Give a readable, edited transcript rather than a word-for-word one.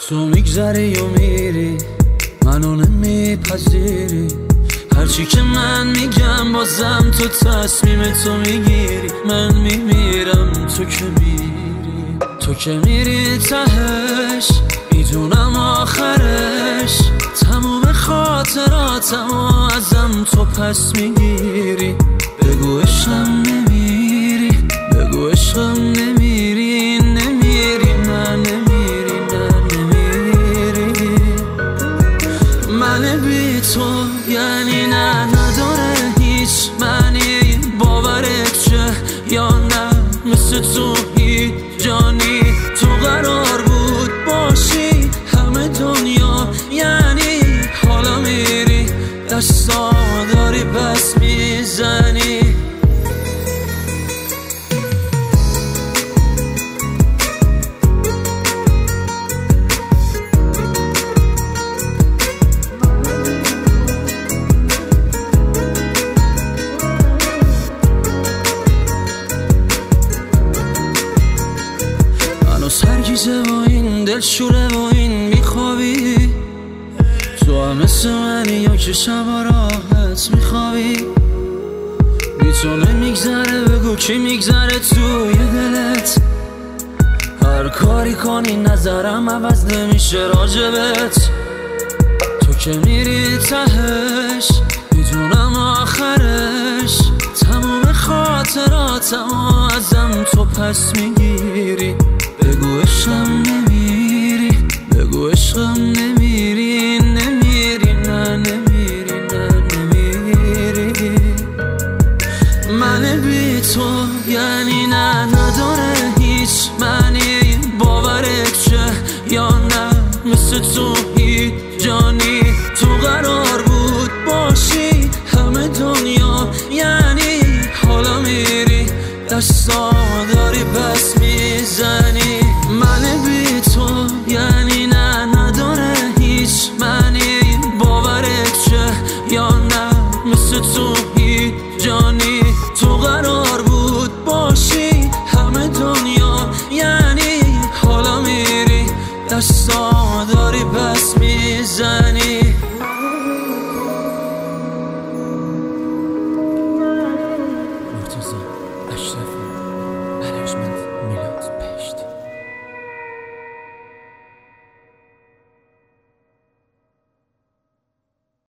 تو میگذری و میری، منو نمیپذیری. هرچی که من میگم بازم تو تصمیم تو میگیری. من میمیرم تو که میری، تو که میری تهش میدونم آخرش. تموم خاطراتمو ازم تو پس میگیری. بگو عشقم نمیری، بگو عشقم نمیری. نمیری نه نمیری نه نمیری. من بی تو یعنی نه، نداره هیچ معنی. باورت چه یا نه، مثل تو هیچ جانی. تو قرار بود باشی همه دنیا، یعنی حالا میری دستا داری پس میزنی. سرگیزه و این دلشوره و این میخوابی. تو هم مثل منی یا که شبا راحت میخوابی. بی تو نمیگذره، بگو کی میگذره توی دلت. هر کاری کنی نظرم عوض نمیشه راجبت. تو که میری تهش میدونم آخرش. تموم خاطراتمو ازم تو پس میگیری. بگو عشقم نمیری، بگو عشقم نمیری. نمیری نه نمیری نه نمیری. من بی تو یعنی نه، نداره هیچ معنی. باورت چه یا نه، مثل تو هیچ جانی. تو قرار بود باشی همه دنیا، یعنی حالا میری دستا